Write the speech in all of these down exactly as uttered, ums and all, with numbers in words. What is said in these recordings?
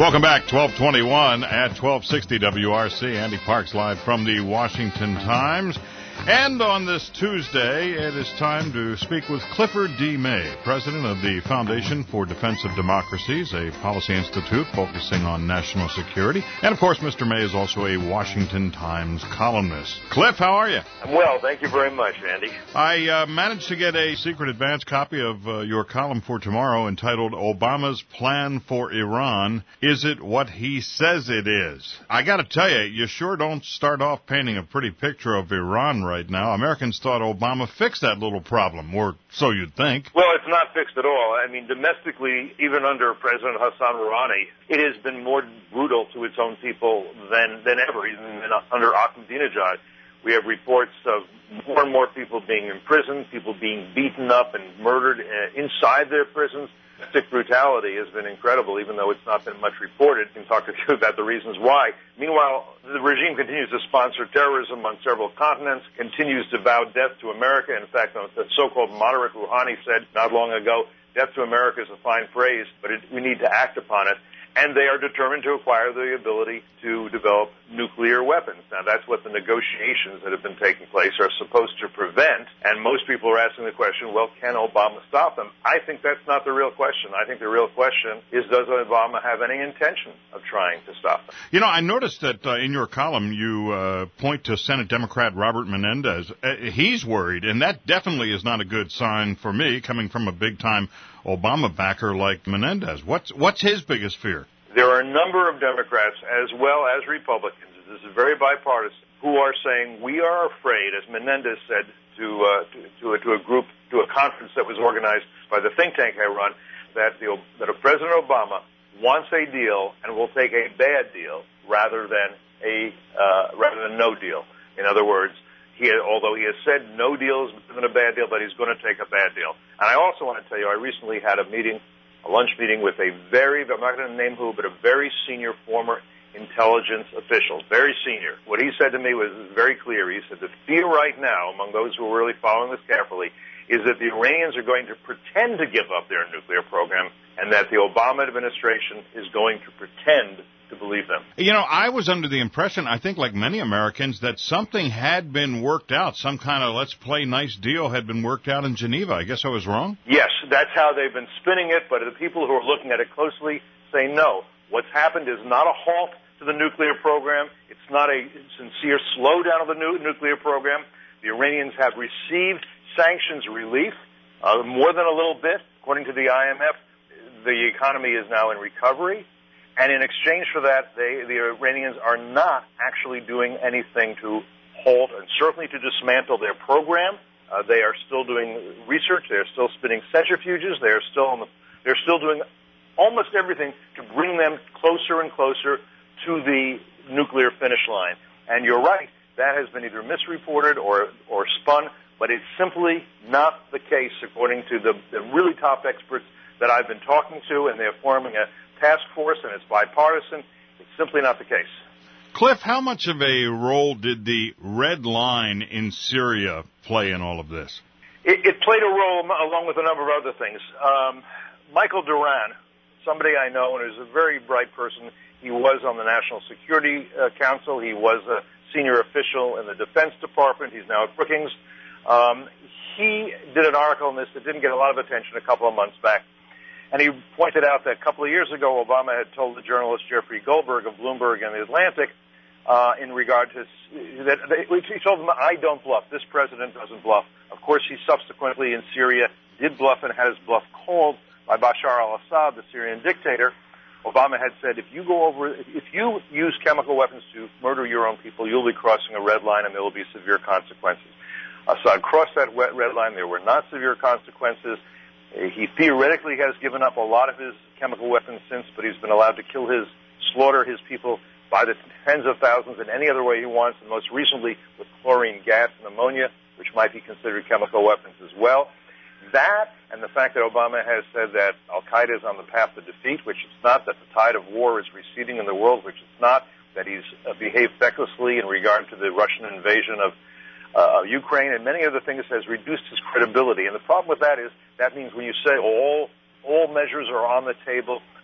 Welcome back, twelve twenty-one at twelve sixty W R C. Andy Parks live from the Washington Times. And on this Tuesday, it is time to speak with Clifford D. May, president of the Foundation for Defense of Democracies, a policy institute focusing on national security. And, of course, Mister May is also a Washington Times columnist. Cliff, how are you? I'm well. Thank you very much, Andy. I uh, managed to get a secret advance copy of uh, your column for tomorrow entitled Obama's Plan for Iran. Is it what he says it is? I got to tell you, you sure don't start off painting a pretty picture of Iran right now. Americans thought Obama fixed that little problem, or so you'd think. Well, it's not fixed at all. I mean, domestically, even under President Hassan Rouhani, it has been more brutal to its own people than, than ever, even under Ahmadinejad. We have reports of more and more people being imprisoned, people being beaten up and murdered uh, inside their prisons. Domestic brutality has been incredible, even though it's not been much reported. I can talk to you about the reasons why. Meanwhile, the regime continues to sponsor terrorism on several continents, continues to vow death to America. In fact, the so-called moderate Rouhani said not long ago, death to America is a fine phrase, but it, we need to act upon it. And they are determined to acquire the ability to develop nuclear weapons. Now, that's what the negotiations that have been taking place are supposed to prevent. And most people are asking the question, well, can Obama stop them? I think that's not the real question. I think the real question is, does Obama have any intention of trying to stop them? You know, I noticed that uh, in your column you uh, point to Senate Democrat Robert Menendez. Uh, he's worried, and that definitely is not a good sign for me, coming from a big-time Obama backer like Menendez. What's what's his biggest fear? There are a number of Democrats as well as Republicans, this is very bipartisan, who are saying we are afraid, as Menendez said to uh, to, to, a, to a group, to a conference that was organized by the think tank I run, that the that a President Obama wants a deal and will take a bad deal rather than a uh, rather than no deal. In other words, He, although he has said no deal is better than a bad deal, but he's going to take a bad deal. And I also want to tell you, I recently had a meeting, a lunch meeting with a very, I'm not going to name who, but a very senior former intelligence official, very senior. What he said to me was very clear. He said the fear right now among those who are really following this carefully is that the Iranians are going to pretend to give up their nuclear program and that the Obama administration is going to pretend to believe them. You know, I was under the impression, I think like many Americans, that something had been worked out. Some kind of let's play nice deal had been worked out in Geneva. I guess I was wrong? Yes, that's how they've been spinning it, but the people who are looking at it closely say no. What's happened is not a halt to the nuclear program. It's not a sincere slowdown of the nu- nuclear program. The Iranians have received sanctions relief, uh, more than a little bit. According to the I M F, the economy is now in recovery. And in exchange for that, they, the Iranians are not actually doing anything to halt and certainly to dismantle their program. Uh, they are still doing research. They are still spinning centrifuges. They are still on the, they're still doing almost everything to bring them closer and closer to the nuclear finish line. And you're right, that has been either misreported or or spun, but it's simply not the case according to the, the really top experts that I've been talking to, and they're forming a task force, and it's bipartisan. It's simply not the case. Cliff, how much of a role did the red line in Syria play in all of this? It, it played a role along with a number of other things. Um, Michael Doran, somebody I know and is a very bright person, he was on the National Security uh, Council. He was a senior official in the Defense Department. He's now at Brookings. Um, he did an article on this that didn't get a lot of attention a couple of months back. And he pointed out that a couple of years ago, Obama had told the journalist Jeffrey Goldberg of Bloomberg and the Atlantic, uh, in regard to, that, that he told him, I don't bluff. This president doesn't bluff. Of course, he subsequently in Syria did bluff and had his bluff called by Bashar al-Assad, the Syrian dictator. Obama had said, if you go over, if you use chemical weapons to murder your own people, you'll be crossing a red line and there will be severe consequences. Assad crossed that red line. There were not severe consequences. He theoretically has given up a lot of his chemical weapons since, but he's been allowed to kill his, slaughter his people by the tens of thousands in any other way he wants, and most recently with chlorine gas and ammonia, which might be considered chemical weapons as well. That, and the fact that Obama has said that Al-Qaeda is on the path to defeat, which it's not, that the tide of war is receding in the world, which it's not, that he's uh, behaved fecklessly in regard to the Russian invasion of Uh, Ukraine and many other things, has reduced his credibility. And the problem with that is that means when you say all all measures are on the table,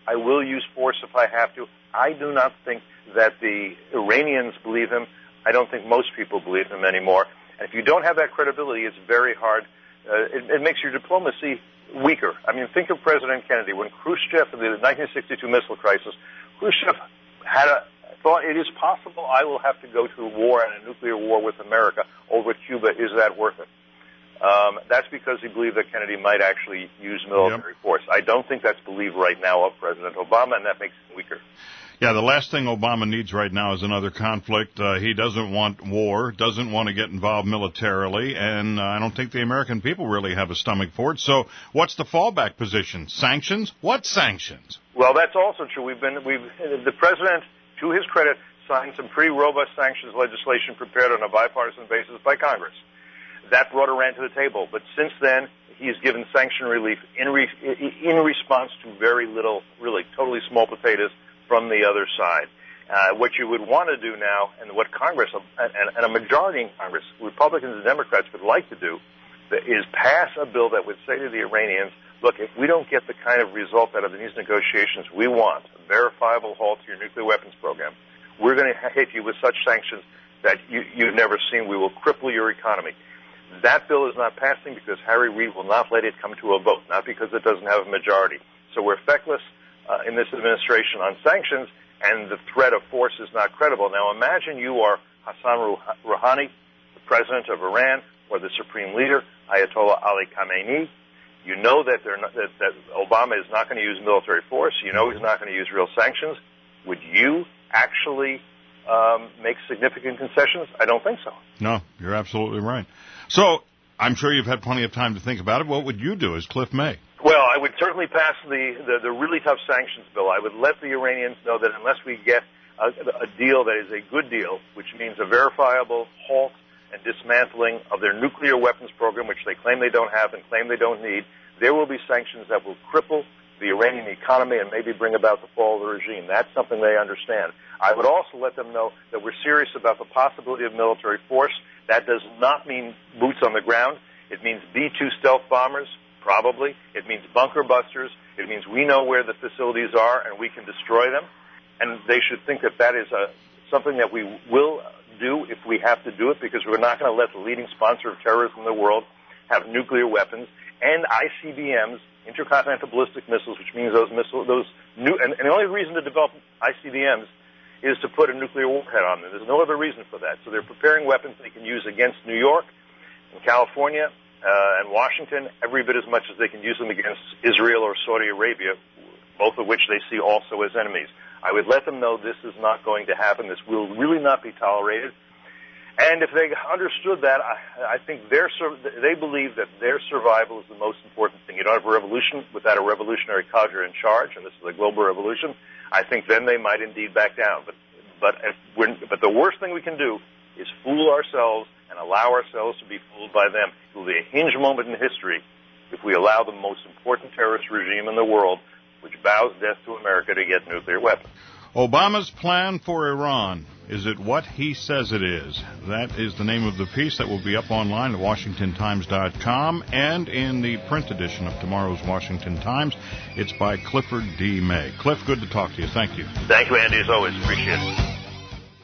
I will use force if I have to. I do not think that the Iranians believe him. I don't think most people believe him anymore. And if you don't have that credibility, it's very hard. Uh, it, it makes your diplomacy weaker. I mean, think of President Kennedy. When Khrushchev, in the nineteen sixty-two missile crisis, Khrushchev had a thought, it is possible I will have to go to a war and a nuclear war with America over Cuba. Is that worth it? Um, that's because he believed that Kennedy might actually use military yep. force. I don't think that's believed right now of President Obama, and that makes him weaker. Yeah, the last thing Obama needs right now is another conflict. Uh, he doesn't want war, doesn't want to get involved militarily, and uh, I don't think the American people really have a stomach for it. So what's the fallback position? Sanctions? What sanctions? Well, that's also true. We've been, we've, the president, to his credit, signed some pretty robust sanctions legislation prepared on a bipartisan basis by Congress. That brought Iran to the table. But since then, he's given sanction relief in, re, in response to very little, really totally small potatoes from the other side. Uh, what you would want to do now, and what Congress, and, and a majority in Congress, Republicans and Democrats would like to do, is pass a bill that would say to the Iranians, look, if we don't get the kind of result out of these negotiations we want, a verifiable halt to your nuclear weapons program, we're going to hit you with such sanctions that you, you've never seen. We will cripple your economy. That bill is not passing because Harry Reid will not let it come to a vote, not because it doesn't have a majority. So we're feckless uh, in this administration on sanctions, and the threat of force is not credible. Now imagine you are Hassan Rouhani, the president of Iran, or the supreme leader, Ayatollah Ali Khamenei. You know that, they're not, that, that Obama is not going to use military force. You know he's not going to use real sanctions. Would you actually um, make significant concessions? I don't think so. No, you're absolutely right. So I'm sure you've had plenty of time to think about it. What would you do as Cliff May? Well, I would certainly pass the, the, the really tough sanctions bill. I would let the Iranians know that unless we get a, a deal that is a good deal, which means a verifiable halt and dismantling of their nuclear weapons program, which they claim they don't have and claim they don't need, there will be sanctions that will cripple the Iranian economy and maybe bring about the fall of the regime. That's something they understand. I would also let them know that we're serious about the possibility of military force. That does not mean boots on the ground. It means B two stealth bombers, probably. It means bunker busters. It means we know where the facilities are and we can destroy them. And they should think that that is a, something that we will do if we have to do it, because we're not going to let the leading sponsor of terrorism in the world have nuclear weapons and I C B Ms, intercontinental ballistic missiles, which means those missiles, those new, and, and the only reason to develop I C B Ms is to put a nuclear warhead on them. There's no other reason for that. So they're preparing weapons they can use against New York and California uh, and Washington every bit as much as they can use them against Israel or Saudi Arabia, both of which they see also as enemies. I would let them know this is not going to happen. This will really not be tolerated. And if they understood that, I, I think their, they believe that their survival is the most important thing. You don't have a revolution without a revolutionary cadre in charge, and this is a global revolution. I think then they might indeed back down. But but if we're, but the worst thing we can do is fool ourselves and allow ourselves to be fooled by them. It will be a hinge moment in history if we allow the most important terrorist regime in the world, which bows death to America, to get nuclear weapons. Obama's plan for Iran. Is it what he says it is? That is the name of the piece that will be up online at washington times dot com and in the print edition of tomorrow's Washington Times. It's by Clifford D. May. Cliff, good to talk to you. Thank you. Thank you, Andy, as always. Appreciate it.